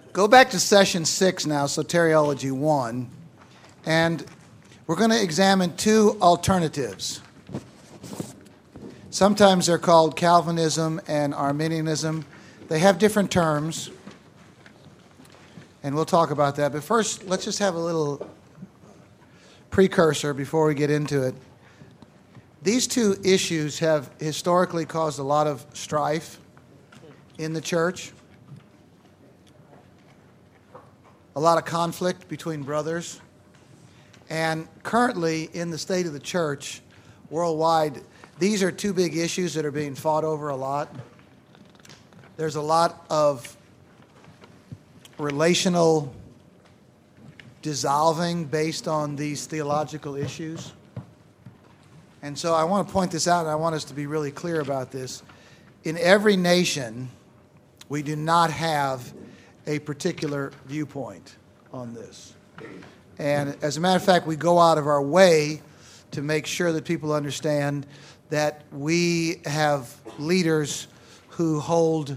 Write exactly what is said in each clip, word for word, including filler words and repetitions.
Go back to session six now, Soteriology one, and we're going to examine two alternatives. Sometimes they're called Calvinism and Arminianism. They have different terms, and we'll talk about that. But first, let's just have a little precursor before we get into it. These two issues have historically caused a lot of strife in the church, a lot of conflict between brothers. And currently in the state of the church worldwide, these are two big issues that are being fought over a lot. There's a lot of relational dissolving based on these theological issues. And so I want to point this out, and I want us to be really clear about this. In every nation, we do not have a particular viewpoint on this. And as a matter of fact, we go out of our way to make sure that people understand that we have leaders who hold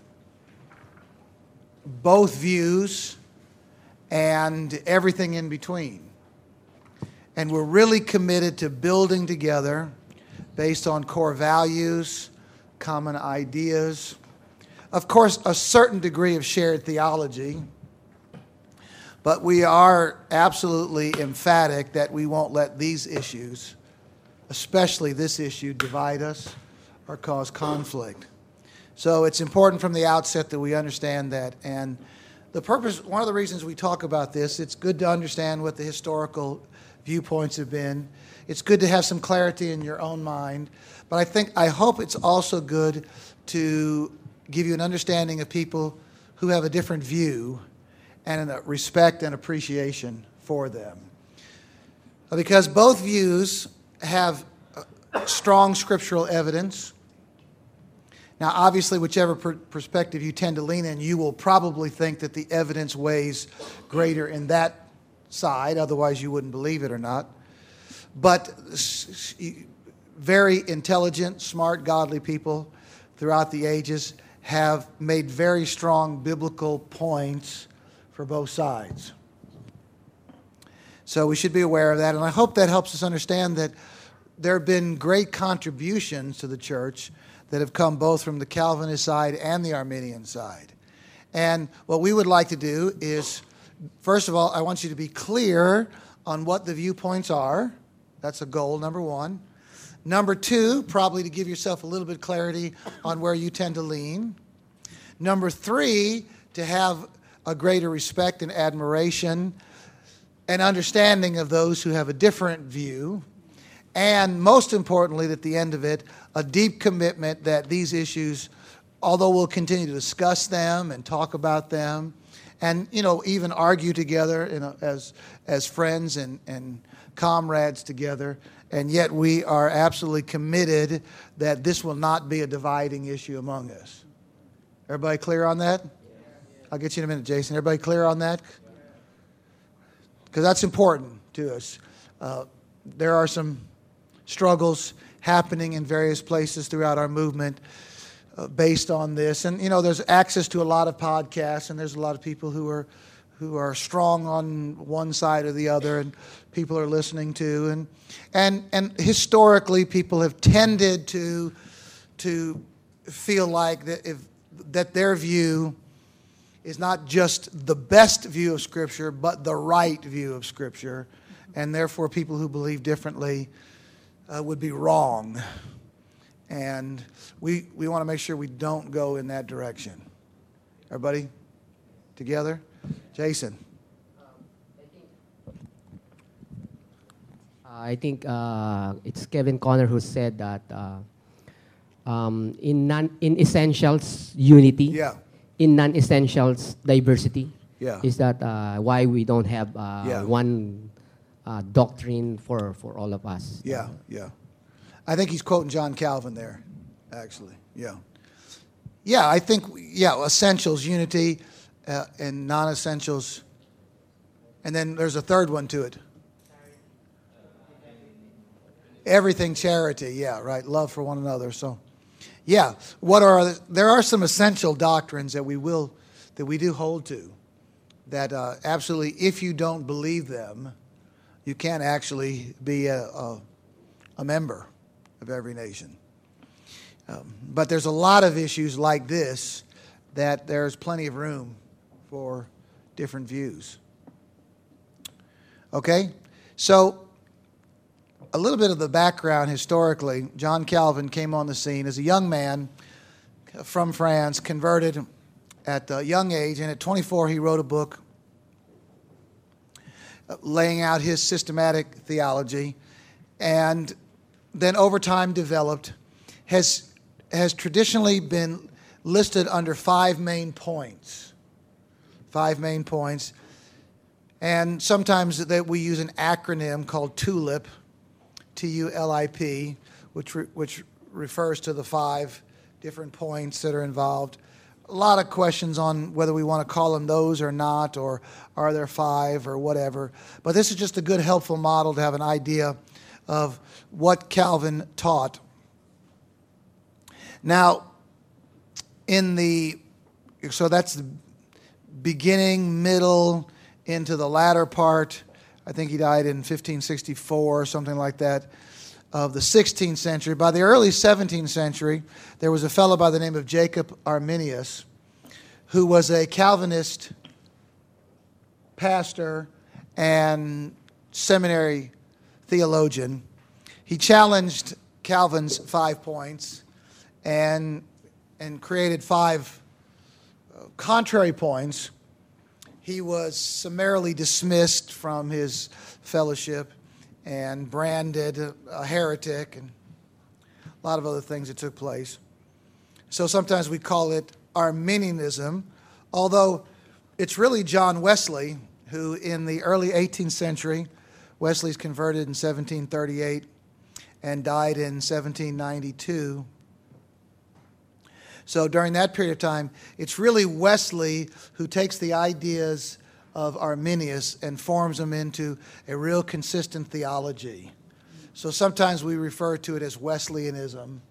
both views and everything in between. And we're really committed to building together based on core values, common ideas, of course, a certain degree of shared theology, but we are absolutely emphatic that we won't let these issues, especially this issue, divide us or cause conflict. So it's important from the outset that we understand that. And the purpose, one of the reasons we talk about this, it's good to understand what the historical viewpoints have been. It's good to have some clarity in your own mind. But I think, I hope it's also good to give you an understanding of people who have a different view and a respect and appreciation for them. Because both views have strong scriptural evidence. Now, obviously, whichever per- perspective you tend to lean in, you will probably think that the evidence weighs greater in that side, otherwise you wouldn't believe it or not. But very intelligent, smart, godly people throughout the ages have made very strong biblical points for both sides. So we should be aware of that, and I hope that helps us understand that there have been great contributions to the church that have come both from the Calvinist side and the Arminian side. And what we would like to do is, first of all, I want you to be clear on what the viewpoints are. That's a goal, number one. Number two, probably to give yourself a little bit of clarity on where you tend to lean. Number three, to have a greater respect and admiration and understanding of those who have a different view. And most importantly, at the end of it, a deep commitment that these issues, although we'll continue to discuss them and talk about them, and, you know, even argue together, you know, as as friends and, and comrades together, and yet we are absolutely committed that this will not be a dividing issue among us. Everybody clear on that? I'll get you in a minute, Jason. Everybody clear on that? Because that's important to us. Uh, there are some struggles happening in various places throughout our movement uh, based on this. And, you know, there's access to a lot of podcasts, and there's a lot of people who are who are strong on one side or the other, and people are listening to. And and and historically, people have tended to to feel like that if that their view is not just the best view of Scripture, but the right view of Scripture, and therefore people who believe differently uh, would be wrong. And we we want to make sure we don't go in that direction. Everybody together? Jason. I think uh, it's Kevin Conner who said that uh, um, in non in essentials unity, Yeah. in non-essentials diversity. Yeah. Is that uh, why we don't have uh, Yeah. one uh, doctrine for, for all of us? Yeah, yeah. I think he's quoting John Calvin there, actually. Yeah. Yeah, I think, yeah, essentials, unity, uh, and non-essentials. And then there's a third one to it. Everything charity, yeah, right. Love for one another. So, yeah, what are there are some essential doctrines that we will that we do hold to, that uh, absolutely, if you don't believe them, you can't actually be a, a, a member of every nation. Um, but there's a lot of issues like this that there's plenty of room for different views. Okay? So, a little bit of the background historically. John Calvin came on the scene as a young man from France, converted at a young age, and at twenty-four he wrote a book laying out his systematic theology, and then over time developed, has, has traditionally been listed under five main points. Five main points. And sometimes that we use an acronym called TULIP, T U L I P, which re, which refers to the five different points that are involved. A lot of questions on whether we want to call them those or not, or are there five or whatever. But this is just a good, helpful model to have an idea of what Calvin taught. Now, in the, so that's the beginning, middle, into the latter part. I think he died in fifteen sixty-four or something like that, of the sixteenth century. By the early seventeenth century, there was a fellow by the name of Jacob Arminius, who was a Calvinist pastor and seminary theologian. He challenged Calvin's five points and, and created five contrary points. He was summarily dismissed from his fellowship and branded a heretic, and a lot of other things that took place. So sometimes we call it Arminianism, although it's really John Wesley, who in the early eighteenth century, Wesley's converted in seventeen thirty-eight and died in seventeen ninety-two. So during that period of time, it's really Wesley who takes the ideas of Arminius and forms them into a real consistent theology. So sometimes we refer to it as Wesleyanism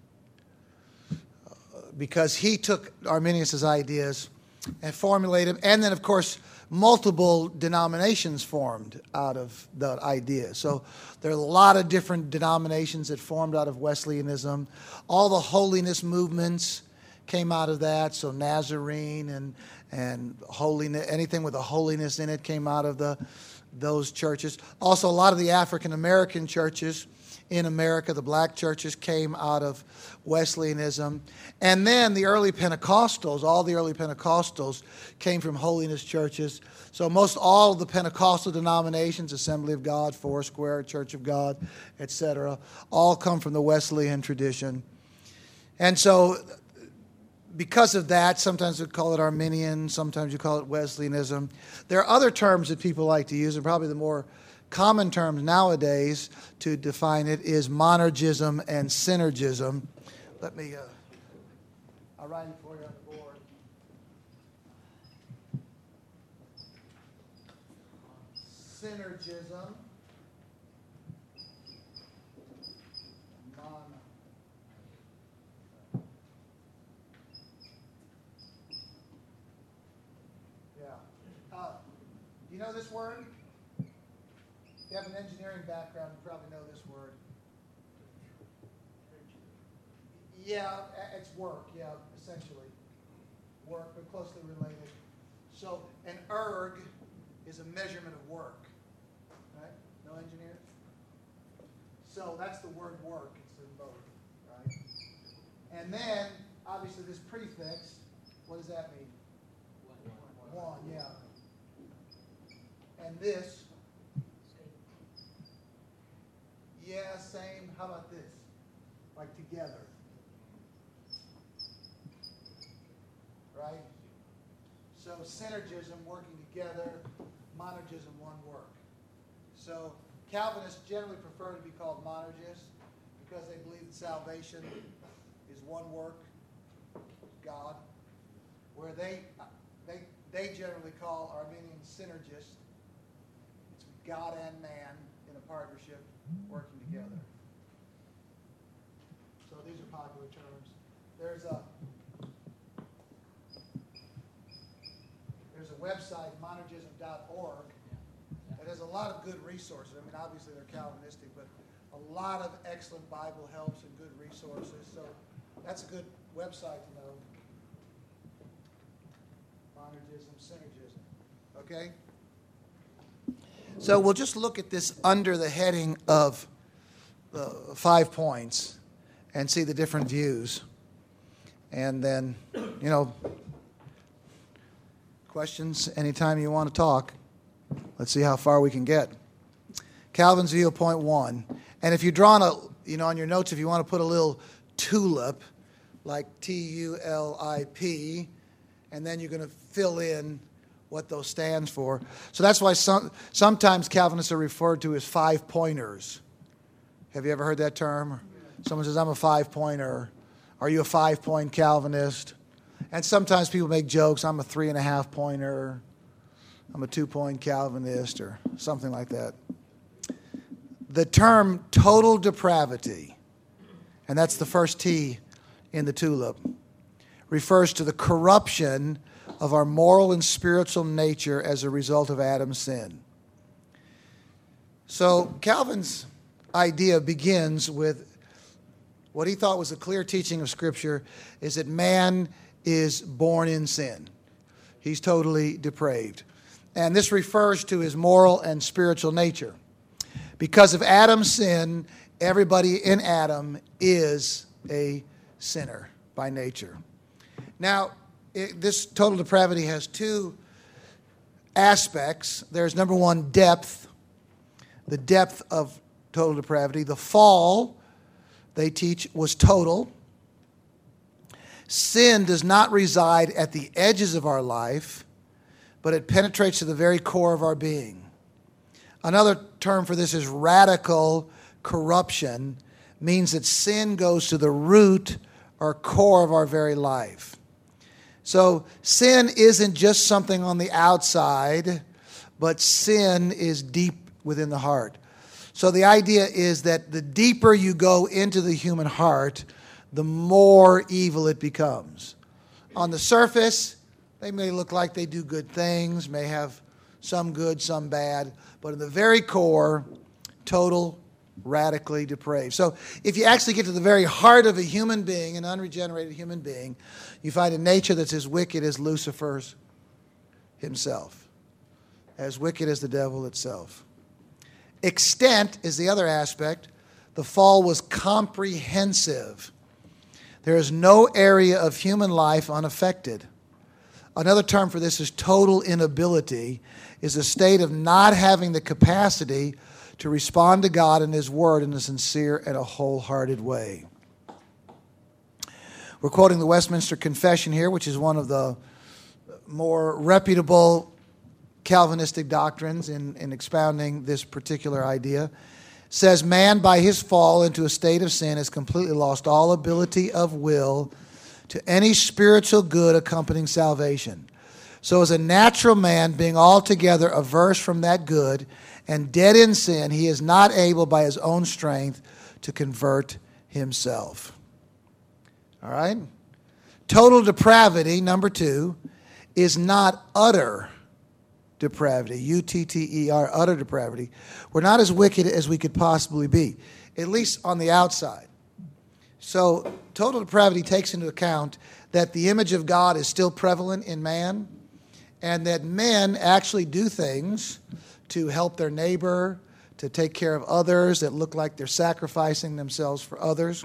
because he took Arminius' ideas and formulated them. And then, of course, multiple denominations formed out of that idea. So there are a lot of different denominations that formed out of Wesleyanism. All the holiness movements came out of that. So Nazarene and and holiness, anything with a holiness in it came out of the those churches. Also, a lot of the African American churches in America, the black churches, came out of Wesleyanism. And then the early Pentecostals, all the early Pentecostals came from holiness churches. So most all of the Pentecostal denominations, Assembly of God, Foursquare, Church of God, et cetera, all come from the Wesleyan tradition. And so because of that, sometimes we call it Arminian, sometimes you call it Wesleyanism. There are other terms that people like to use, and probably the more common terms nowadays to define it is monergism and synergism. Let me, uh, I'll write it for you on the board. Synergism. Mon- yeah. Uh, do you know this word? If you have an engineering background, you probably know this word. Yeah, it's work, yeah, essentially. Work, but closely related. So an erg is a measurement of work. Right? No engineers? So that's the word work. It's in both, right? And then, obviously, this prefix, what does that mean? One, One yeah. And this, yeah, same. How about this? Like together. Right? So synergism, working together, monergism, one work. So Calvinists generally prefer to be called monergists because they believe that salvation is one work, God, where they they they generally call Arminians synergists. It's God and man in a partnership working together. So these are popular terms. There's a there's a website, monergism dot org, that has a lot of good resources. I mean, obviously they're Calvinistic, but a lot of excellent Bible helps and good resources. So that's a good website to know. Monergism, synergism. Okay? So we'll just look at this under the heading of uh, five points and see the different views. And then, you know, questions anytime you want to talk. Let's see how far we can get. Calvin's view, point one. And if you're drawing a, you know, on your notes, if you want to put a little tulip, like T U L I P, and then you're going to fill in what those stands for. So that's why some, sometimes Calvinists are referred to as five-pointers. Have you ever heard that term? Someone says, I'm a five-pointer. Are you a five-point Calvinist? And sometimes people make jokes, I'm a three-and-a-half-pointer. I'm a two-point Calvinist, or something like that. The term total depravity, and that's the first T in the tulip, refers to the corruption of our moral and spiritual nature as a result of Adam's sin. So Calvin's idea begins with what he thought was a clear teaching of Scripture, is that man is born in sin. He's totally depraved. And this refers to his moral and spiritual nature. Because of Adam's sin, everybody in Adam is a sinner by nature. Now, it, this total depravity has two aspects. There's, number one, depth, the depth of total depravity. The fall, they teach, was total. Sin does not reside at the edges of our life, but it penetrates to the very core of our being. Another term for this is radical corruption, means that sin goes to the root or core of our very life. So sin isn't just something on the outside, but sin is deep within the heart. So the idea is that the deeper you go into the human heart, the more evil it becomes. On the surface, they may look like they do good things, may have some good, some bad, but in the very core, total, radically depraved. So if you actually get to the very heart of a human being, an unregenerated human being, you find a nature that's as wicked as Lucifer's himself, as wicked as the devil itself. Extent is the other aspect. The fall was comprehensive. There is no area of human life unaffected. Another term for this is total inability, is a state of not having the capacity to respond to God and His Word in a sincere and a wholehearted way. We're quoting the Westminster Confession here, which is one of the more reputable Calvinistic doctrines in, in expounding this particular idea. It says, man by his fall into a state of sin has completely lost all ability of will to any spiritual good accompanying salvation. So as a natural man, being altogether averse from that good and dead in sin, he is not able by his own strength to convert himself. All right? Total depravity, number two, is not utter depravity. U T T E R, utter depravity. We're not as wicked as we could possibly be, at least on the outside. So total depravity takes into account that the image of God is still prevalent in man, and that men actually do things to help their neighbor, to take care of others that look like they're sacrificing themselves for others.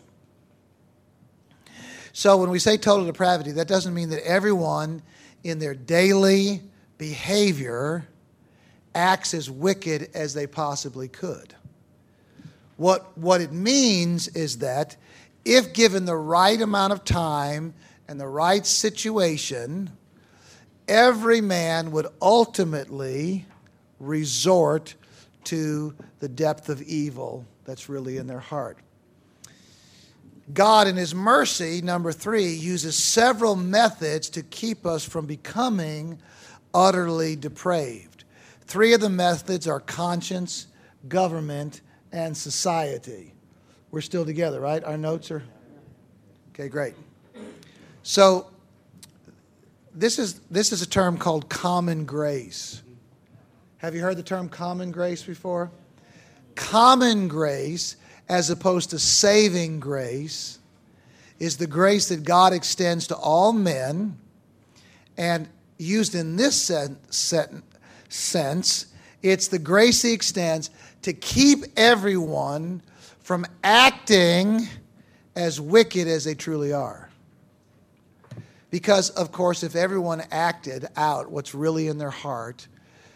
So when we say total depravity, that doesn't mean that everyone in their daily behavior acts as wicked as they possibly could. What, what it means is that if given the right amount of time and the right situation, every man would ultimately resort to the depth of evil that's really in their heart. God, in His mercy, number three, uses several methods to keep us from becoming utterly depraved. Three of the methods are conscience, government, and society. We're still together, right? Our notes are? Okay, great. So, this is this is a term called common grace. Have you heard the term common grace before? Common grace, as opposed to saving grace, is the grace that God extends to all men, and used in this sen- sen- sense, it's the grace He extends to keep everyone from acting as wicked as they truly are. Because, of course, if everyone acted out what's really in their heart,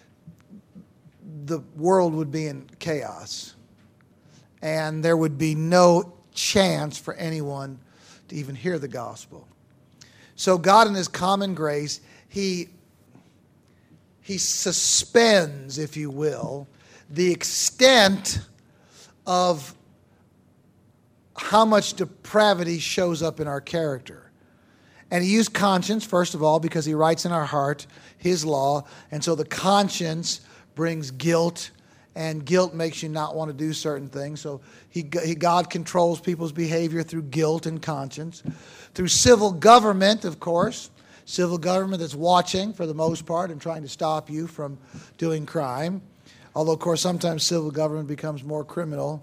the world would be in chaos. And there would be no chance for anyone to even hear the gospel. So God, in His common grace, He, he suspends, if you will, the extent of how much depravity shows up in our character. And He used conscience, first of all, because He writes in our heart His law. And so the conscience brings guilt, and guilt makes you not want to do certain things. So he, he, God controls people's behavior through guilt and conscience. Through civil government, of course. Civil government that's watching, for the most part, and trying to stop you from doing crime. Although, of course, sometimes civil government becomes more criminal.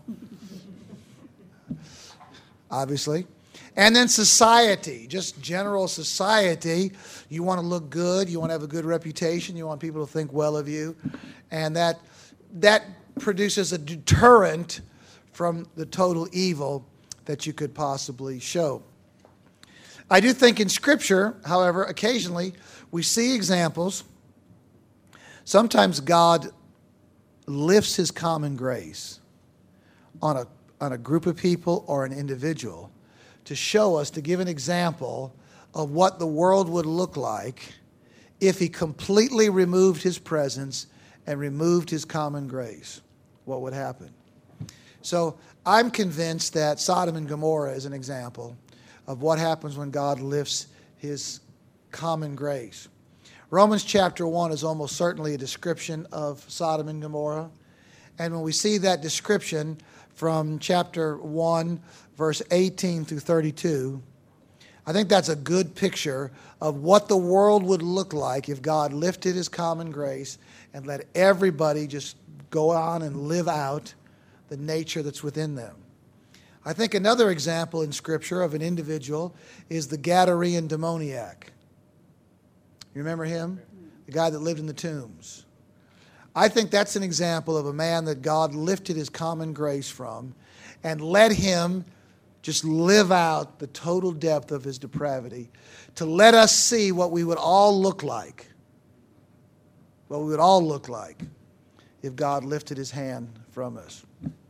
Obviously. And then society, just general society. You want to look good. You want to have a good reputation. You want people to think well of you. And that that produces a deterrent from the total evil that you could possibly show. I do think in Scripture, however, occasionally we see examples. Sometimes God lifts His common grace on a, on a group of people or an individual to show us, to give an example of what the world would look like if He completely removed His presence and removed His common grace. What would happen? So I'm convinced that Sodom and Gomorrah is an example of what happens when God lifts His common grace. Romans chapter one is almost certainly a description of Sodom and Gomorrah. And when we see that description from chapter one, verse eighteen through thirty-two, I think that's a good picture of what the world would look like if God lifted His common grace and let everybody just go on and live out the nature that's within them. I think another example in Scripture of an individual is the Gadarene demoniac. You remember him? The guy that lived in the tombs. I think that's an example of a man that God lifted His common grace from and let him just live out the total depth of his depravity to let us see what we would all look like. What we would all look like if God lifted His hand from us.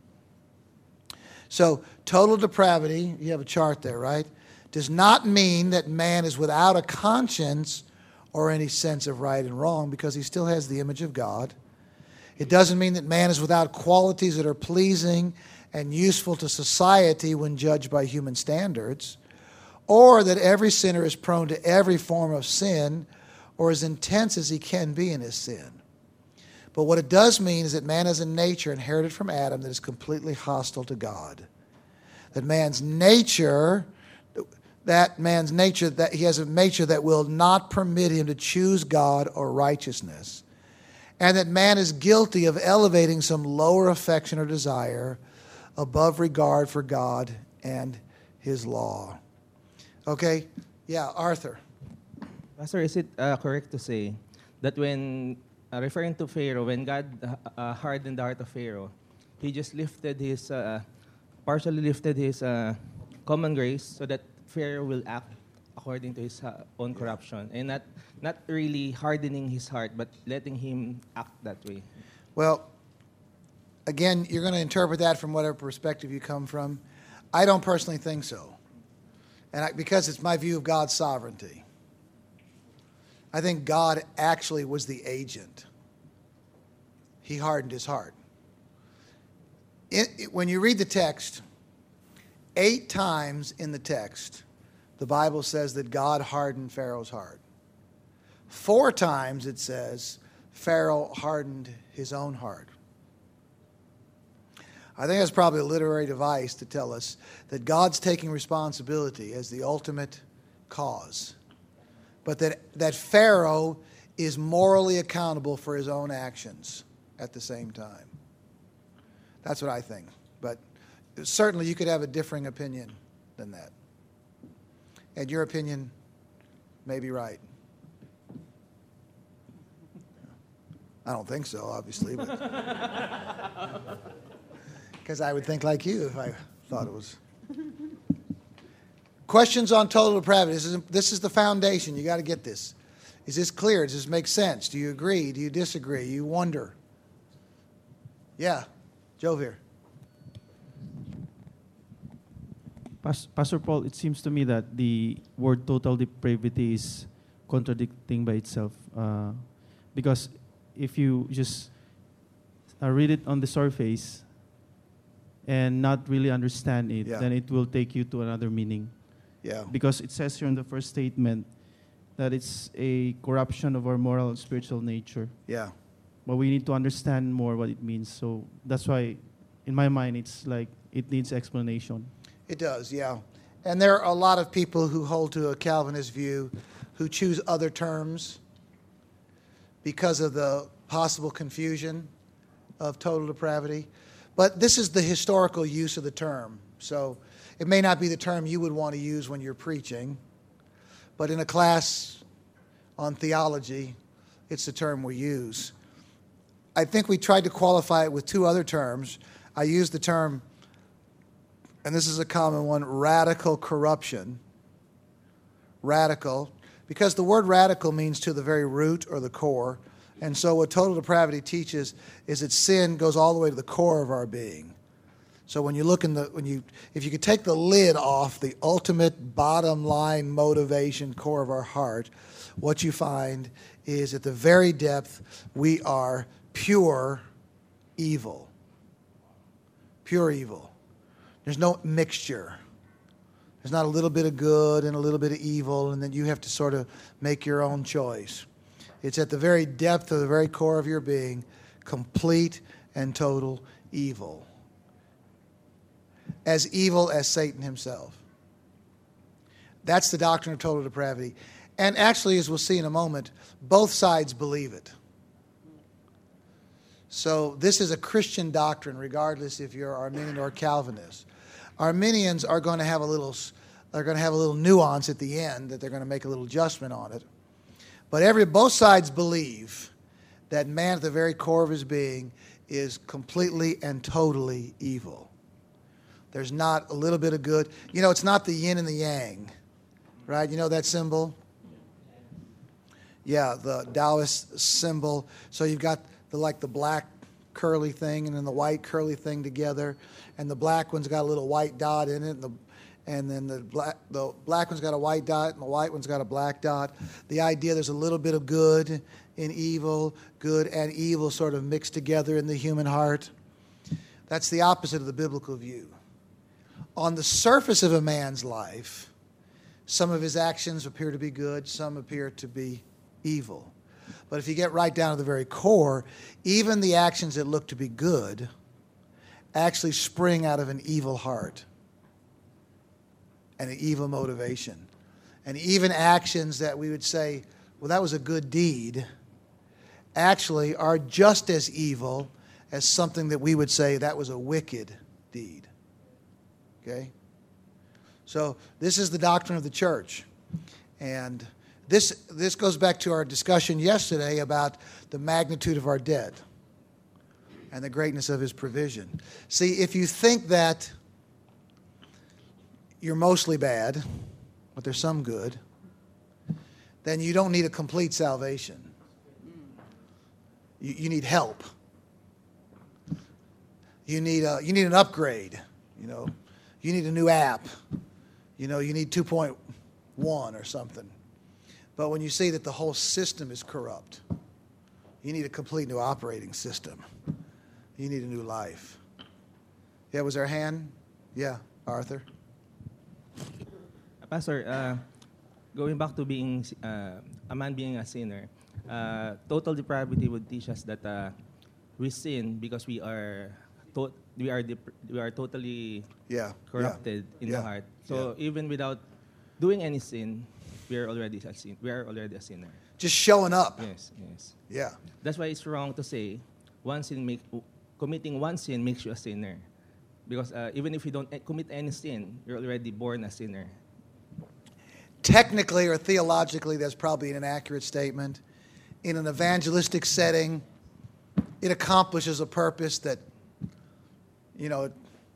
So, total depravity, you have a chart there, right? Does not mean that man is without a conscience or any sense of right and wrong, because he still has the image of God. It doesn't mean that man is without qualities that are pleasing and useful to society when judged by human standards, or that every sinner is prone to every form of sin or as intense as he can be in his sin. But what it does mean is that man has a nature inherited from Adam that is completely hostile to God. That man's nature, that man's nature, that he has a nature that will not permit him to choose God or righteousness. And that man is guilty of elevating some lower affection or desire above regard for God and His law. Okay? Yeah, Arthur. Pastor, is it uh, correct to say that when, uh, referring to Pharaoh, when God uh, hardened the heart of Pharaoh, He just lifted His, uh, partially lifted His uh, common grace so that Pharaoh will act according to his uh, own corruption, and not, not really hardening his heart, but letting him act that way? Well, again, you're going to interpret that from whatever perspective you come from. I don't personally think so. And I, because it's my view of God's sovereignty. I think God actually was the agent. He hardened his heart. It, it, when you read the text, eight times in the text, the Bible says that God hardened Pharaoh's heart. Four times it says Pharaoh hardened his own heart. I think that's probably a literary device to tell us that God's taking responsibility as the ultimate cause. but that, that Pharaoh is morally accountable for his own actions at the same time. That's what I think. But certainly you could have a differing opinion than that. And your opinion may be right. I don't think so, obviously, but because I would think like you if I thought it was. Questions on total depravity. This is, this is the foundation. You got to get this. Is this clear? Does this make sense? Do you agree? Do you disagree? You wonder? Yeah, Joe here. Pas- Pastor Paul, it seems to me that the word total depravity is contradicting by itself. Uh, because if you just uh, read it on the surface and not really understand it, Yeah. then it will take you to another meaning. Yeah. Because it says here in the first statement that it's a corruption of our moral and spiritual nature. Yeah. But we need to understand more what it means. So that's why, in my mind, it's like it needs explanation. It does, yeah. And there are a lot of people who hold to a Calvinist view who choose other terms because of the possible confusion of total depravity. But this is the historical use of the term. So it may not be the term you would want to use when you're preaching, but in a class on theology, it's the term we use. I think we tried to qualify it with two other terms. I used the term, and this is a common one, radical corruption. Radical, because the word radical means to the very root or the core. And so what total depravity teaches is that sin goes all the way to the core of our being. So when you look in the, when you, if you could take the lid off the ultimate bottom line motivation core of our heart, what you find is at the very depth we are pure evil. Pure evil. There's no mixture. There's not a little bit of good and a little bit of evil, and then you have to sort of make your own choice. It's at the very depth of the very core of your being, complete and total evil. As evil as Satan himself. That's the doctrine of total depravity. And actually, as we'll see in a moment, both sides believe it. So this is a Christian doctrine, regardless if you're Arminian or Calvinist. Arminians are going to have a little, are going to have a little nuance at the end that they're going to make a little adjustment on it. But every both sides believe that man at the very core of his being is completely and totally evil. There's not a little bit of good. You know, it's not the yin and the yang, right? You know that symbol? Yeah, the Taoist symbol. So you've got the like the black curly thing and then the white curly thing together, and the black one's got a little white dot in it, and the and then the black the black one's got a white dot and the white one's got a black dot. The idea there's a little bit of good in evil, good and evil sort of mixed together in the human heart. That's the opposite of the biblical view. On the surface of a man's life, some of his actions appear to be good, some appear to be evil. But if you get right down to the very core, even the actions that look to be good actually spring out of an evil heart and an evil motivation. And even actions that we would say, well, that was a good deed, actually are just as evil as something that we would say that was a wicked deed. Okay? So this is the doctrine of the church. And this this goes back to our discussion yesterday about the magnitude of our debt and the greatness of his provision. See, if you think that you're mostly bad, but there's some good, then you don't need a complete salvation. You, you need help. You need a, you need an upgrade, you know. You need a new app. You know, you need two point one or something. But when you see that the whole system is corrupt, you need a complete new operating system. You need a new life. Yeah, was there a hand? Yeah, Arthur. Pastor, uh, going back to being uh, a man being a sinner, uh, total depravity would teach us that uh, we sin because we are to- we are dep- we are totally Yeah. corrupted yeah, in yeah, the heart. So yeah. even without doing any sin, we are already a sin. We are already a sinner. Just showing up. Yes, yes. Yeah. That's why it's wrong to say one sin make, committing one sin makes you a sinner, because uh, even if you don't uh, commit any sin, you're already born a sinner. Technically or theologically, that's probably an inaccurate statement. In an evangelistic setting, it accomplishes a purpose that, you know,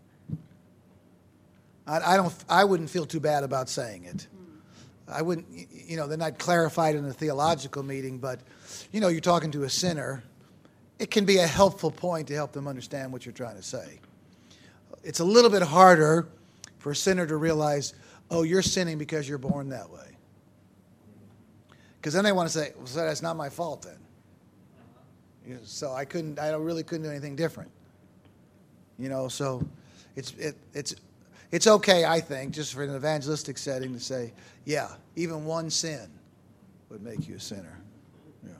I, I don't, I wouldn't feel too bad about saying it. I wouldn't, you know, they're not clarified in a theological meeting, but, you know, you're talking to a sinner. It can be a helpful point to help them understand what you're trying to say. It's a little bit harder for a sinner to realize, oh, you're sinning because you're born that way. Because then they want to say, well, so that's not my fault then. You know, so I couldn't, I really couldn't do anything different. You know, so it's it, it's it's okay, I think, just for an evangelistic setting to say, yeah, even one sin would make you a sinner. Yeah,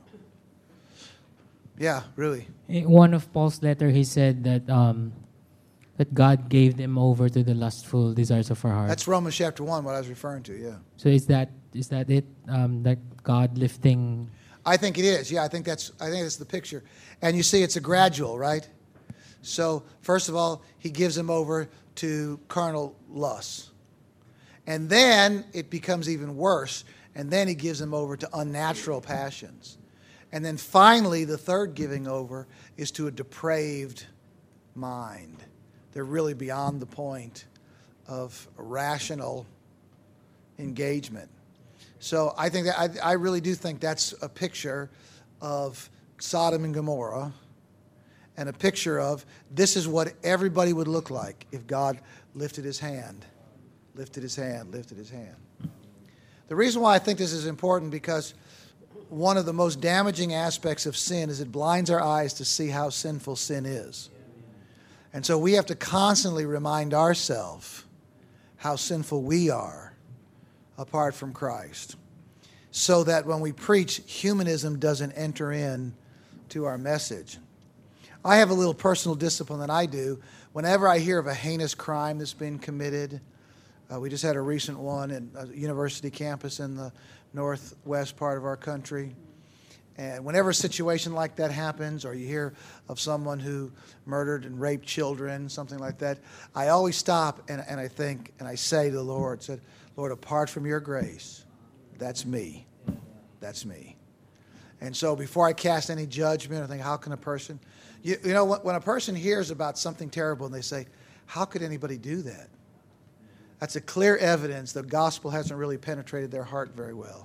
yeah, really. In one of Paul's letter, he said that um, that God gave them over to the lustful desires of our heart. That's Romans chapter one, what I was referring to, yeah. So is that is that it? Um, that God lifting? I think it is. Yeah, I think that's I think that's the picture. And you see it's a gradual, right? So, first of all, he gives them over to carnal lusts. And then it becomes even worse, and then he gives them over to unnatural passions. And then finally, the third giving over is to a depraved mind. They're really beyond the point of rational engagement. So I think that I, I really do think that's a picture of Sodom and Gomorrah, and a picture of this is what everybody would look like if God lifted his hand, lifted his hand, lifted his hand. The reason why I think this is important, because one of the most damaging aspects of sin is it blinds our eyes to see how sinful sin is. And so we have to constantly remind ourselves how sinful we are apart from Christ, so that when we preach, humanism doesn't enter in to our message. I have a little personal discipline that I do. Whenever I hear of a heinous crime that's been committed, uh, we just had a recent one in a university campus in the northwest part of our country. And whenever a situation like that happens, or you hear of someone who murdered and raped children, something like that, I always stop and, and I think, and I say to the Lord, said, Lord, apart from your grace, that's me. That's me. And so before I cast any judgment, I think, how can a person... You, you know, when, when a person hears about something terrible and they say, how could anybody do that? That's a clear evidence the gospel hasn't really penetrated their heart very well.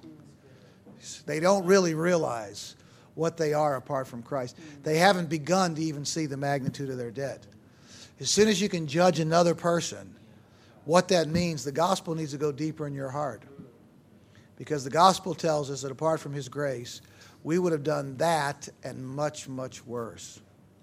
They don't really realize what they are apart from Christ. They haven't begun to even see the magnitude of their debt. As soon as you can judge another person, what that means, the gospel needs to go deeper in your heart. Because the gospel tells us that apart from his grace, we would have done that and much, much worse.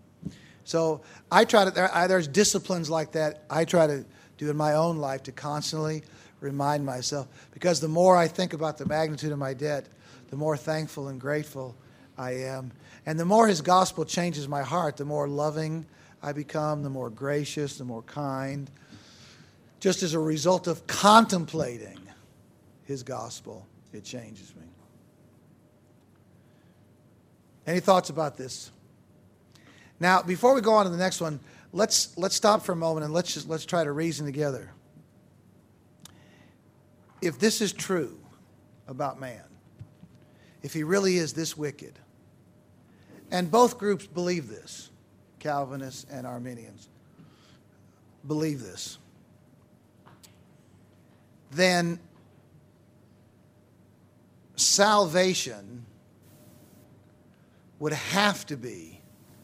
So I try to, there, I, there's disciplines like that I try to do in my own life to constantly remind myself. Because the more I think about the magnitude of my debt, the more thankful and grateful I am. And the more his gospel changes my heart, the more loving I become, the more gracious, the more kind. Just as a result of contemplating his gospel, it changes me. Any thoughts about this? Now, before we go on to the next one, let's let's stop for a moment and let's just let's try to reason together. If this is true about man, if he really is this wicked, and both groups believe this, Calvinists and Arminians believe this, then salvation would have to be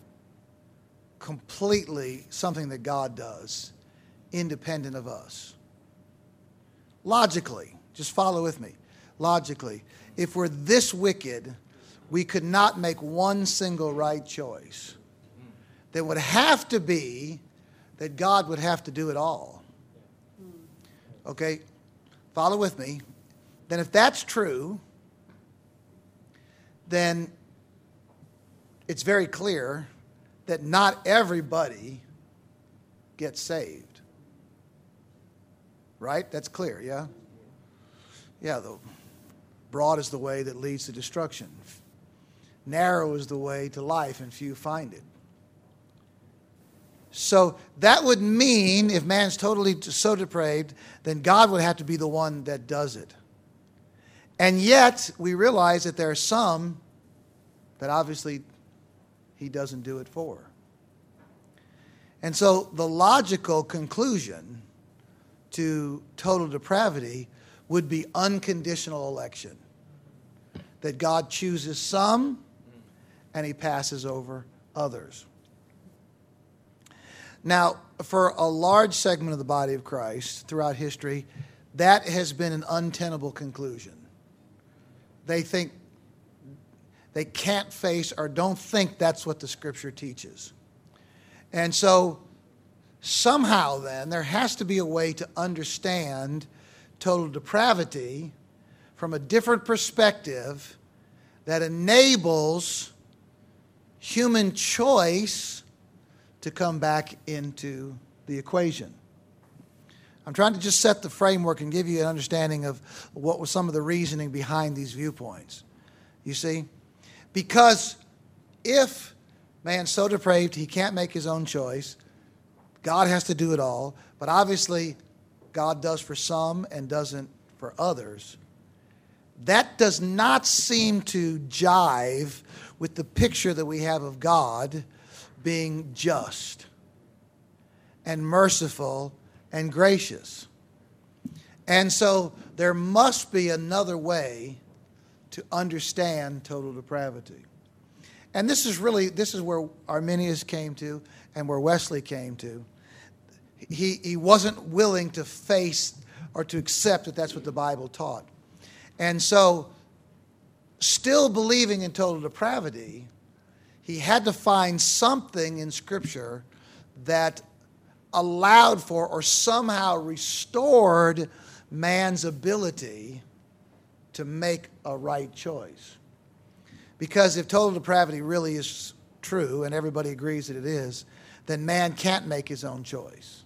completely something that God does, independent of us. Logically, just follow with me. Logically, if we're this wicked, we could not make one single right choice. There would have to be that God would have to do it all. Okay? Follow with me. Then if that's true, then it's very clear that not everybody gets saved. Right? That's clear, yeah? Yeah, though. Broad is the way that leads to destruction. Narrow is the way to life, and few find it. So that would mean if man's totally so depraved, then God would have to be the one that does it. And yet, we realize that there are some that obviously he doesn't do it for. And so the logical conclusion to total depravity would be unconditional election. That God chooses some and he passes over others. Now, for a large segment of the body of Christ throughout history, that has been an untenable conclusion. They think they can't face or don't think that's what the Scripture teaches. And so somehow then there has to be a way to understand total depravity from a different perspective that enables human choice to come back into the equation. I'm trying to just set the framework and give you an understanding of what was some of the reasoning behind these viewpoints. You see? Because if man's so depraved he can't make his own choice, God has to do it all, but obviously God does for some and doesn't for others. That does not seem to jive with the picture that we have of God being just and merciful and gracious. And so there must be another way to understand total depravity. And this is really, this is where Arminius came to and where Wesley came to. He, he wasn't willing to face or to accept that that's what the Bible taught. And so, still believing in total depravity, he had to find something in Scripture that allowed for or somehow restored man's ability to make a right choice. Because if total depravity really is true, and everybody agrees that it is, then man can't make his own choice.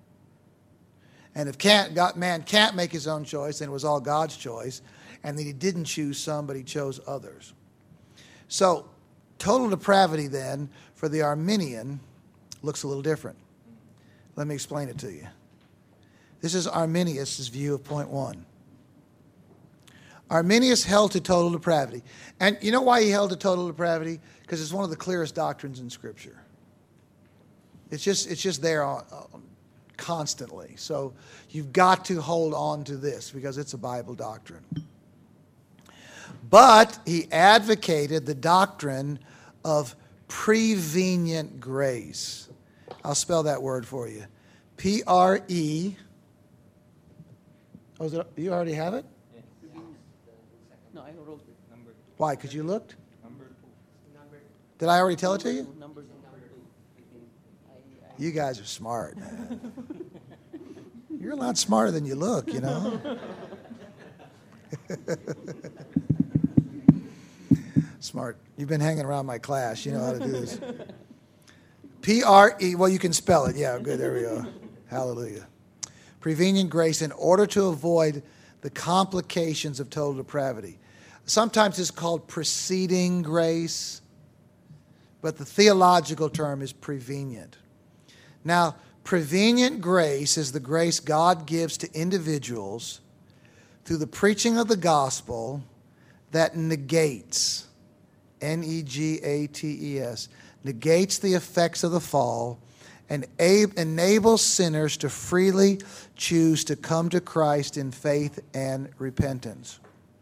And if can't, God, man can't make his own choice, then it was all God's choice, and that he didn't choose some, but he chose others. So, total depravity then, for the Arminian, looks a little different. Let me explain it to you. This is Arminius' view of point one. Arminius held to total depravity. And you know why he held to total depravity? Because it's one of the clearest doctrines in Scripture. It's just, it's just there on, on, constantly. So you've got to hold on to this because it's a Bible doctrine. But he advocated the doctrine of prevenient grace. I'll spell that word for you. P R E. Oh, is it, you already have it? No, I wrote it. Number two. Why? Because you looked? Number two. Number Did I already tell it to you? two. Number two. You guys are smart, man. You're a lot smarter than you look, you know. Smart. You've been hanging around my class. You know how to do this. P R E, well, you can spell it. Yeah, good. There we go. Hallelujah. Prevenient grace in order to avoid the complications of total depravity. Sometimes it's called preceding grace, but the theological term is prevenient. Now, prevenient grace is the grace God gives to individuals through the preaching of the gospel that negates, N E G A T E S, negates the effects of the fall and enables sinners to freely choose to come to Christ in faith and repentance.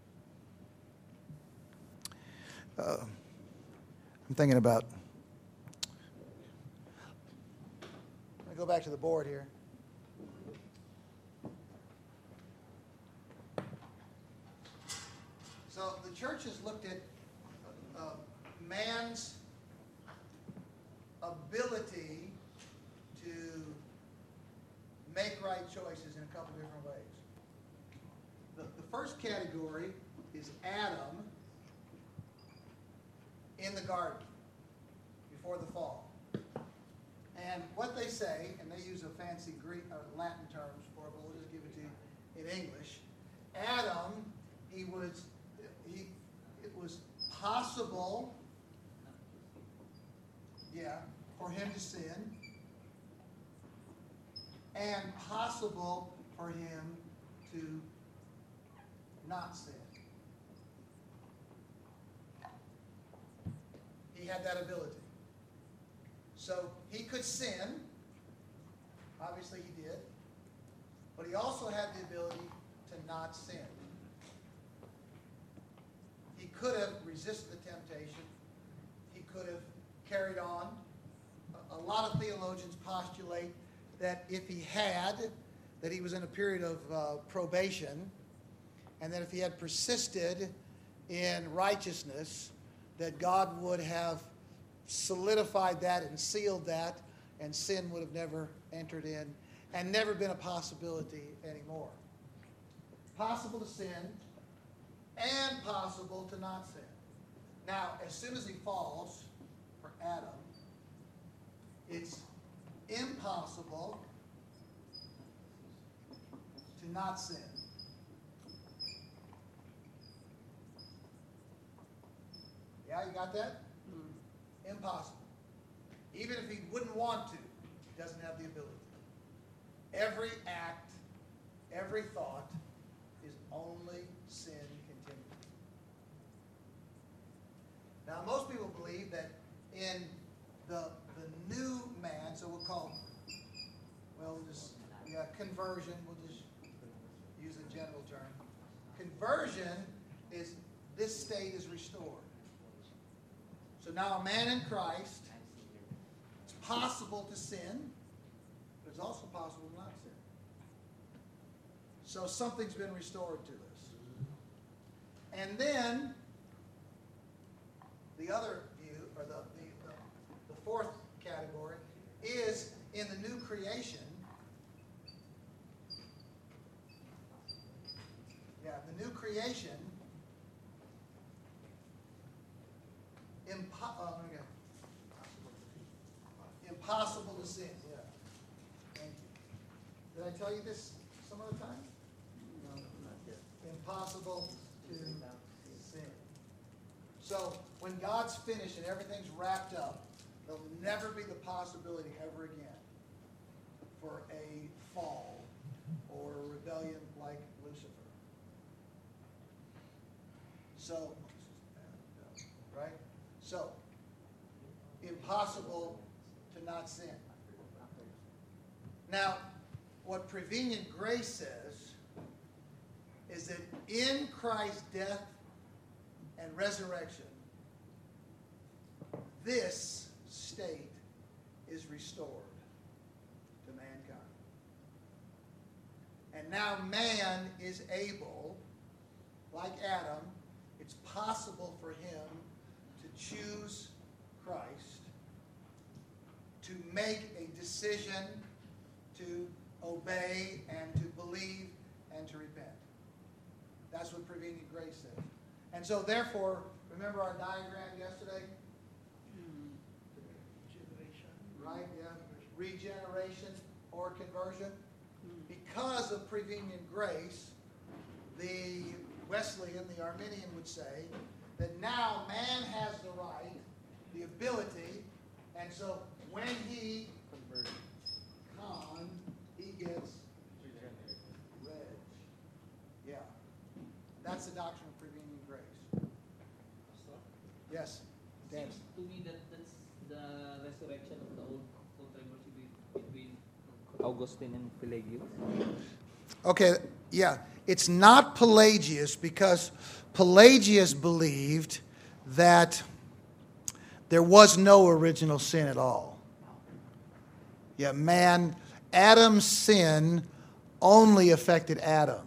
Uh, I'm thinking about... Let me go back to the board here. So the church has looked at uh, man's ability to make right choices in a couple different ways. The, the first category is Adam in the garden before the fall. And what they say, and they use a fancy Greek or Latin terms for it, but we'll just give it to you in English. Adam, he was was possible, yeah, for him to sin, and possible for him to not sin. He had that ability. So he could sin. Obviously he did. But he also had the ability to not sin. He could have resisted the temptation. He could have carried on. A, a lot of theologians postulate that if he had, that he was in a period of uh, probation, and that if he had persisted in righteousness, that God would have solidified that and sealed that, and sin would have never entered in and never been a possibility anymore. Possible to sin and possible to not sin. Now, as soon as he falls for Adam, it's impossible to not sin. Yeah, you got that? Mm. Impossible. Even if he wouldn't want to, he doesn't have the ability. Every act, every thought is only sin continuing. Now, most people believe that in the, the new man, so we'll call, well, we'll just, yeah, conversion, we'll just use a general term. Conversion is this state is restored. So now a man in Christ, it's possible to sin, but it's also possible to not sin. So something's been restored to us. And then the other view, or the, the, the, the fourth category, is in the new creation. Yeah, the new creation. Impo- oh, okay. Impossible to sin. Yeah. Thank you. Did I tell you this some other time? No, not yet. Impossible to sin. So when God's finished and everything's wrapped up, there'll never be the possibility ever again for a fall or a rebellion like Lucifer. So, right? So, impossible to not sin. Now, what prevenient grace says is that in Christ's death and resurrection, this state is restored to mankind. And now man is able, like Adam, it's possible for him to choose Christ, to make a decision to obey and to believe and to repent. That's what prevenient grace says. And so therefore, remember our diagram yesterday? Right, yeah. Regeneration or conversion. Because of prevenient grace, the Wesleyan, the Arminian would say that now man has the right, the ability, and so when he converted, con, he gets reg. Yeah. That's the doctrine of prevenient grace. Yes, Dan. Seems to me that that's the resurrection of the old controversy between Augustine and Pelagius. Okay, yeah. It's not Pelagius because Pelagius believed that there was no original sin at all. Yeah, man, Adam's sin only affected Adam.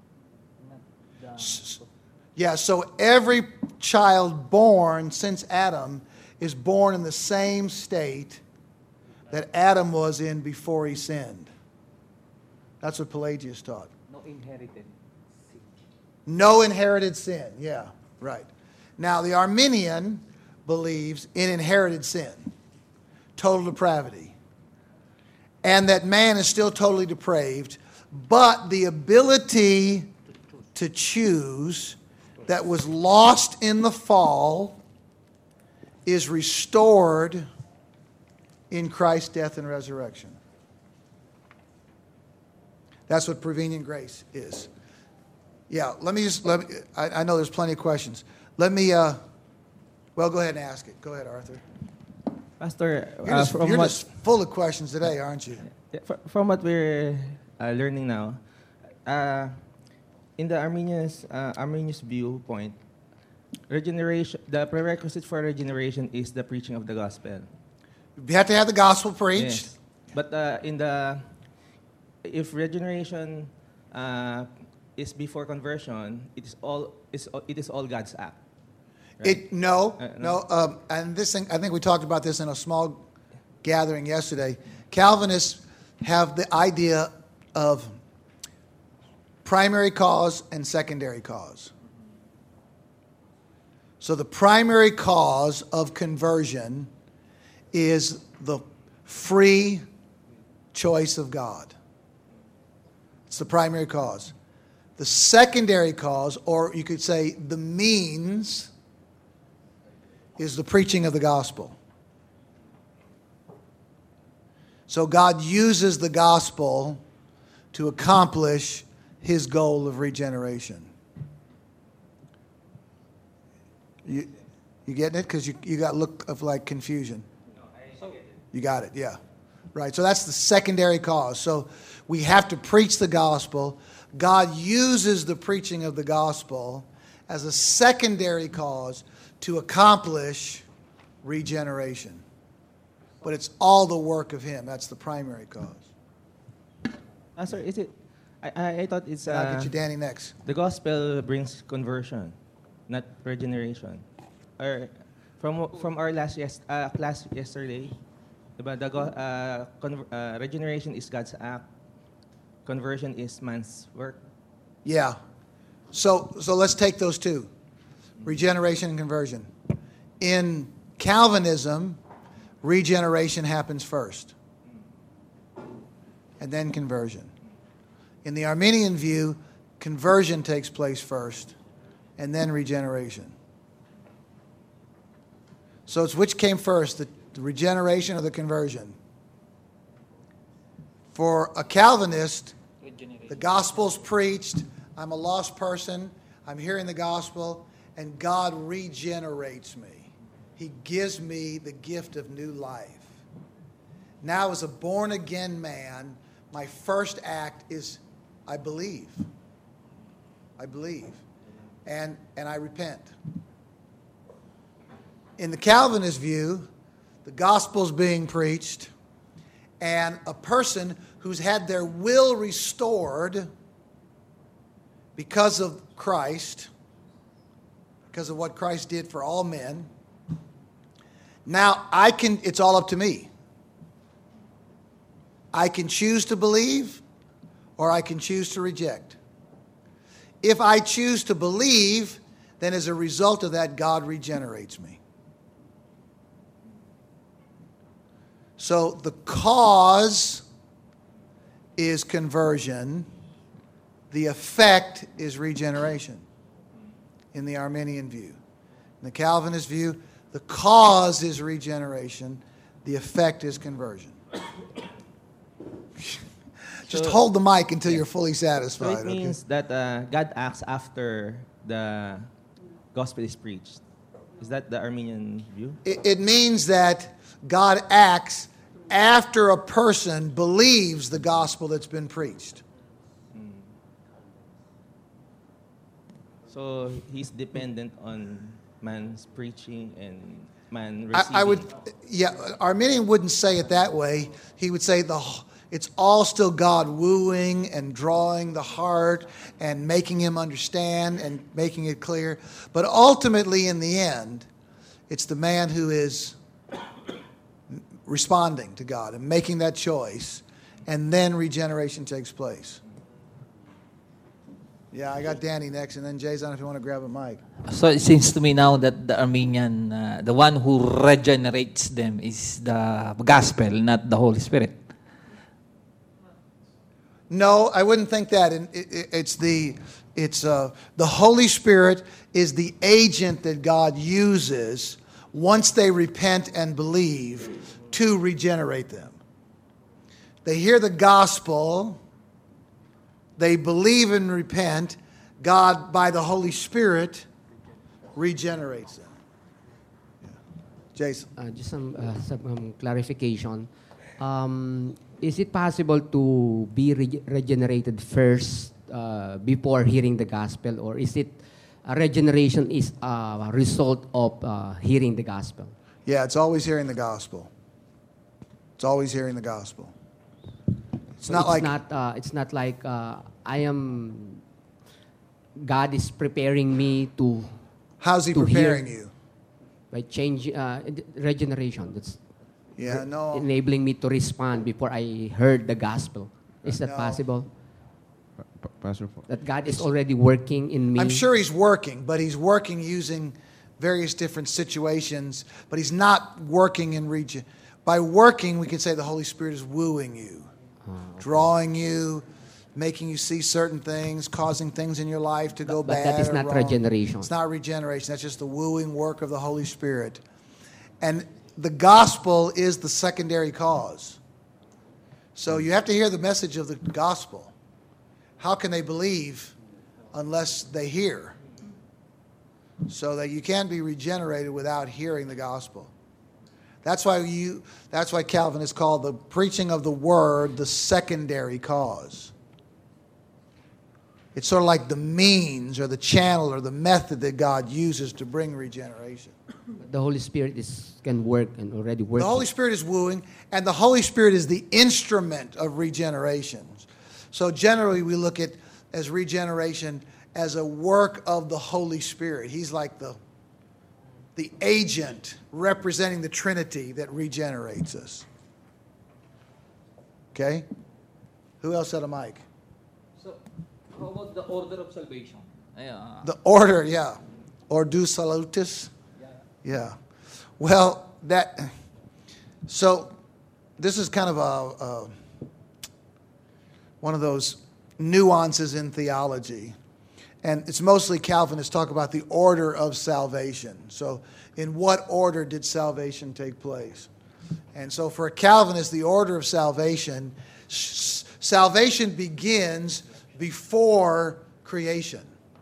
S- Yeah, so every child born since Adam is born in the same state that Adam was in before he sinned. That's what Pelagius taught. No inherited sin. No inherited sin. Yeah, right. Now, the Arminian believes in inherited sin, total depravity, and that man is still totally depraved, but the ability to choose that was lost in the fall is restored in Christ's death and resurrection. That's what prevenient grace is. Yeah, let me just, let me, I, I know there's plenty of questions. Let me, uh, well, go ahead and ask it. Go ahead, Arthur. Pastor, You're, uh, just, from you're what, just full of questions today, aren't you? yeah, fr- from what we're uh, learning now, uh, in the Arminian's uh, Arminian's viewpoint, regeneration, the prerequisite for regeneration is the preaching of the gospel. You have to have the gospel preached. Yes. But uh, in the if regeneration uh, is before conversion, it is all is it is all God's act. Right? It no, Uh, no, no. um, and this thing, I think we talked about this in a small gathering yesterday. Calvinists have the idea of primary cause and secondary cause. So the primary cause of conversion is the free choice of God. It's the primary cause. The secondary cause, or you could say the means, is the preaching of the gospel. So God uses the gospel to accomplish his goal of regeneration. You, you getting it? Because you, you got look of like confusion. You got it, yeah. Right, so that's the secondary cause. So we have to preach the gospel. God uses the preaching of the gospel as a secondary cause to accomplish regeneration. But it's all the work of him. That's the primary cause. Pastor, is it? I, I, I thought it's And I'll uh, get you Danny next. the gospel brings conversion, not regeneration. Or from from our last yes, uh, class yesterday, diba, the go, uh, con- uh, regeneration is God's act, conversion is man's work. Yeah. So so let's take those two. Regeneration and conversion. In Calvinism, regeneration happens first. And then conversion. In the Arminian view, conversion takes place first, and then regeneration. So it's which came first, the, the regeneration or the conversion? For a Calvinist, the gospel's preached, I'm a lost person, I'm hearing the gospel, and God regenerates me. He gives me the gift of new life. Now, as a born-again man, my first act is I believe. I believe. And, and I repent. In the Calvinist view, the gospel's being preached, and a person who's had their will restored because of Christ, because of what Christ did for all men, now I can, it's all up to me. I can choose to believe or I can choose to reject. If I choose to believe, then as a result of that, God regenerates me. So the cause is conversion. The effect is regeneration in the Arminian view. In the Calvinist view, the cause is regeneration. The effect is conversion. Just So- hold the mic until Yeah. you're fully So satisfied. it means that uh, God acts after the gospel is preached. Is that the Arminian view? okay? It, it means that God acts after a person believes the gospel that's been preached. So he's dependent on man's preaching and man receiving. I, I would, yeah, Arminian wouldn't say it that way. He would say the it's all still God wooing and drawing the heart and making him understand and making it clear. But ultimately, in the end, it's the man who is responding to God and making that choice, and then regeneration takes place. Yeah, I got Danny next, and then Jason, if you want to grab a mic. So it seems to me now that the Armenian, uh, the one who regenerates them is the gospel, not the Holy Spirit. No, I wouldn't think that. And it, it, it's the It's uh, the Holy Spirit is the agent that God uses once they repent and believe to regenerate them. They hear the gospel, they believe and repent, God, by the Holy Spirit, regenerates them. Yeah. Jason. Uh, just some, uh, some um, clarification. Um, is it possible to be re- regenerated first uh, before hearing the gospel, or is it uh, regeneration is a result of uh, hearing the gospel? Yeah, it's always hearing the gospel. It's always hearing the gospel. It's So not it's like not, uh, it's not like uh, I am. God is preparing me to how's he to hear. preparing you? by change uh, regeneration. That's Yeah, no. enabling me to respond before I heard the gospel. Is that No. possible? Pa- Pastor Paul. That God is already working in me. I'm sure he's working, but he's working using various different situations, but he's not working in region. By working, we can say the Holy Spirit is wooing you, drawing you, making you see certain things, causing things in your life to go But bad. that is or not wrong. regeneration. It's not regeneration. That's just the wooing work of the Holy Spirit. And the gospel is the secondary cause. So you have to hear the message of the gospel. How can they believe unless they hear? So that you can't be regenerated without hearing the gospel. That's why you that's why Calvin is called the preaching of the word the secondary cause. It's sort of like the means or the channel or the method that God uses to bring regeneration. The Holy Spirit is can work and already working. The Holy Spirit is wooing, and the Holy Spirit is the instrument of regeneration. So generally we look at as regeneration as a work of the Holy Spirit. He's like the, the agent representing the Trinity that regenerates us. Okay? Who else had a mic? So, how about the order of salvation? Ay, ah, The order, yeah. Ordo salutis. Yeah. Well, that, so this is kind of a, a one of those nuances in theology. And it's mostly Calvinists talk about the order of salvation. So in what order did salvation take place? And so for a Calvinist, the order of salvation, s- salvation begins before creation.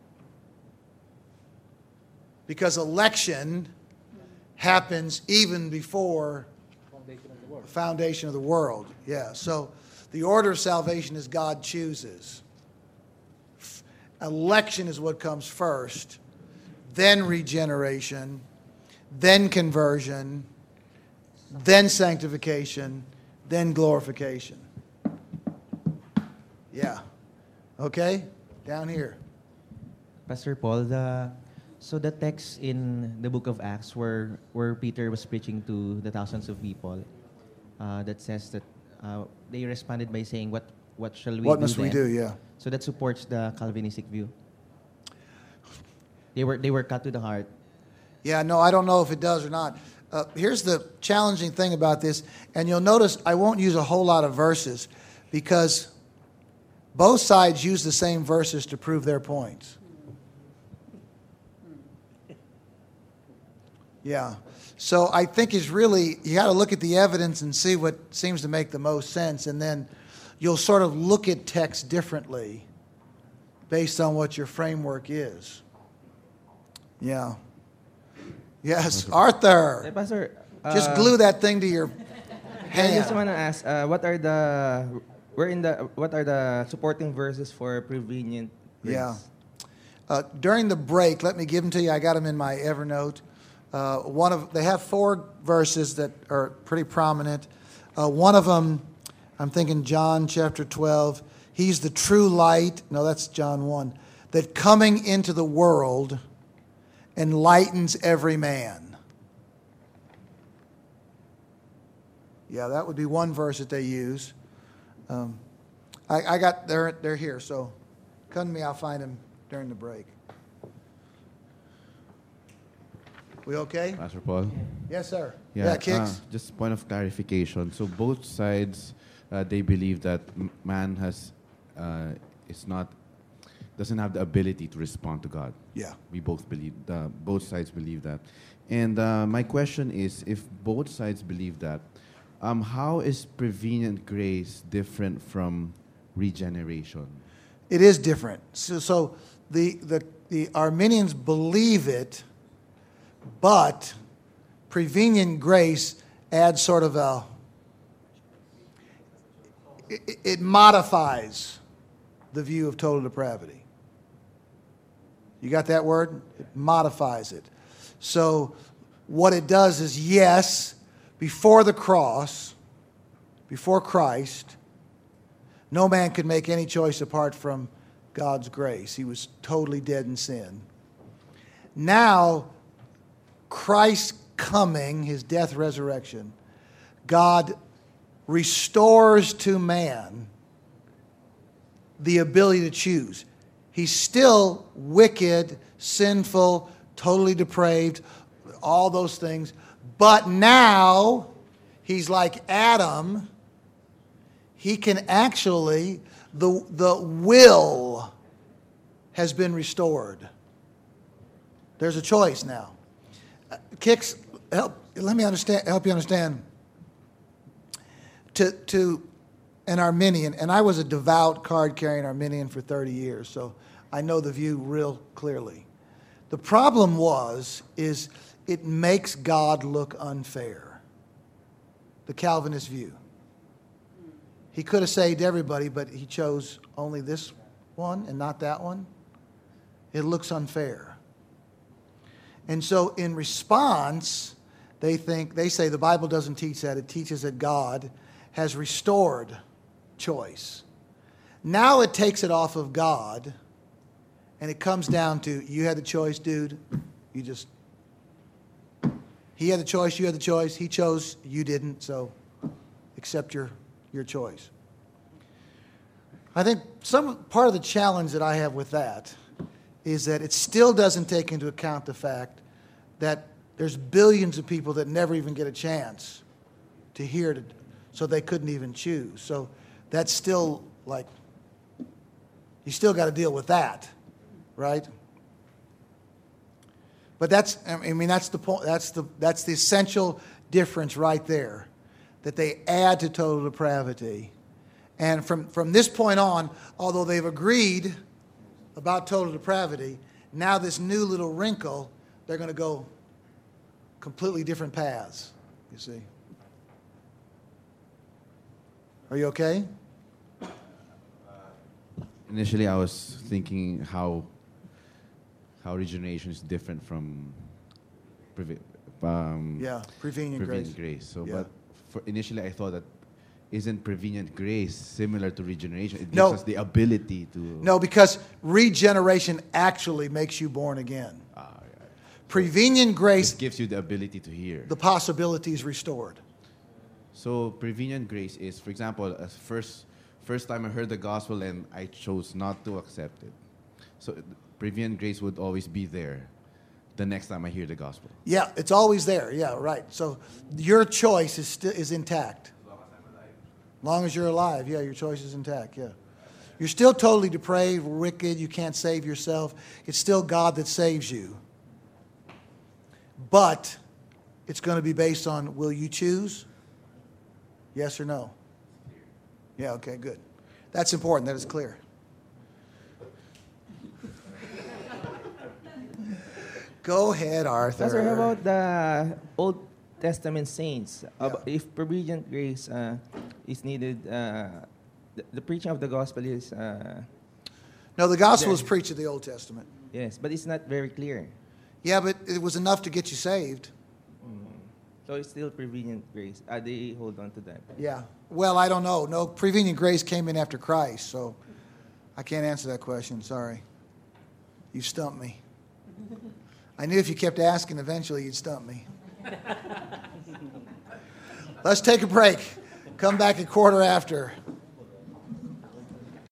Because election happens even before the foundation of the world. Yeah, so the order of salvation is God chooses. F- Election is what comes first, then regeneration, then conversion, then sanctification, then glorification. Yeah. Okay? Down here. Pastor Paul, the so the text in the book of Acts where where Peter was preaching to the thousands of people, uh, that says that uh, they responded by saying, "What what shall we What do must we then?" do? Yeah. So that supports the Calvinistic view. They were they were cut to the heart. Yeah, no, I don't know if it does or not. Uh, here's the challenging thing about this, and you'll notice I won't use a whole lot of verses because both sides use the same verses to prove their points. Yeah. So I think it's really, you got to look at the evidence and see what seems to make the most sense, and then you'll sort of look at text differently based on what your framework is. Yeah. Yes, Hey, Arthur. Pastor, uh, Just glue that thing to your I just hand. want to ask, uh, what are the where in the what are the supporting verses for prevenient grace? Yeah. Uh, during the break, let me give them to you. I got them in my Evernote. Uh, one of they have four verses that are pretty prominent. Uh, one of them, I'm thinking John chapter twelve. He's the true light. No, that's John one. That coming into the world enlightens every man. Yeah, that would be one verse that they use. Um, I, I got they're they're here. So come to me. I'll find them during the break. We okay? Pastor Paul? Yes, sir. Yeah, Yeah, Kicks. uh, just point of clarification. So both sides, uh, they believe that m- man has, uh, is not doesn't have the ability to respond to God. Yeah. We both believe, uh, both sides believe that. And uh, my question is, if both sides believe that, um, how is prevenient grace different from regeneration? It is different. So, so the, the, the Arminians believe it, but prevenient grace adds sort of a, it, it modifies the view of total depravity. You got that word? It modifies it. So what it does is, yes, before the cross, before Christ, no man could make any choice apart from God's grace. He was totally dead in sin. Now, Christ's coming, his death, resurrection, God restores to man the ability to choose. He's still wicked, sinful, totally depraved, all those things. But now, he's like Adam. He can actually, the, the will has been restored. There's a choice now. Kicks, help, let me understand, help you understand. To, to an Arminian, and I was a devout card-carrying Arminian for thirty years, so I know the view real clearly. The problem was, is it makes God look unfair. The Calvinist view. He could have saved everybody, but he chose only this one and not that one. It looks unfair. And so in response, they think, they say the Bible doesn't teach that. It teaches that God has restored choice. Now it takes it off of God, and it comes down to, you had the choice, dude. You just, he had the choice, you had the choice. He chose, you didn't, so accept your, your choice. I think some part of the challenge that I have with that is that it still doesn't take into account the fact that there's billions of people that never even get a chance to hear it, so they couldn't even choose. So that's still like, you still got to deal with that, right? But that's, I mean, that's the point. That's the that's the essential difference right there, that they add to total depravity. And from from this point on, although they've agreed about total depravity, now this new little wrinkle, they're going to go completely different paths. You see? Are you okay? Initially, I was thinking how how regeneration is different from previ- um, Yeah, prevenient, prevenient grace. grace. So, Yeah. but for initially, I thought that isn't prevenient grace similar to regeneration? It gives No. us the ability to. No, because regeneration actually makes you born again. Ah, yeah. Prevenient grace, It gives you the ability to hear. the possibility is restored. So prevenient grace is, for example, as first first time I heard the gospel and I chose not to accept it. So prevenient grace would always be there the next time I hear the gospel. Yeah, it's always there. Yeah, right. So your choice is still is intact. As long as I'm alive. Long as you're alive, yeah, your choice is intact. Yeah, you're still totally depraved, wicked. You can't save yourself. It's still God that saves you. But it's going to be based on, will you choose? Yes or no? Yeah. Okay. Good. That's important. That is clear. Go ahead, Arthur. Pastor, how about the Old Testament saints? Ab- If prevenient grace uh, is needed, uh, the, the preaching of the gospel is, uh, No, the gospel Yeah. is preached in the Old Testament. yes, but it's not very clear. Yeah, but it was enough to get you saved. So it's still prevenient grace. Uh, they hold on to that. Yeah. Well, I don't know. No, prevenient grace came in after Christ, so I can't answer that question. Sorry. You stumped me. I knew if you kept asking, eventually you'd stump me. Let's take a break. Come back a quarter after.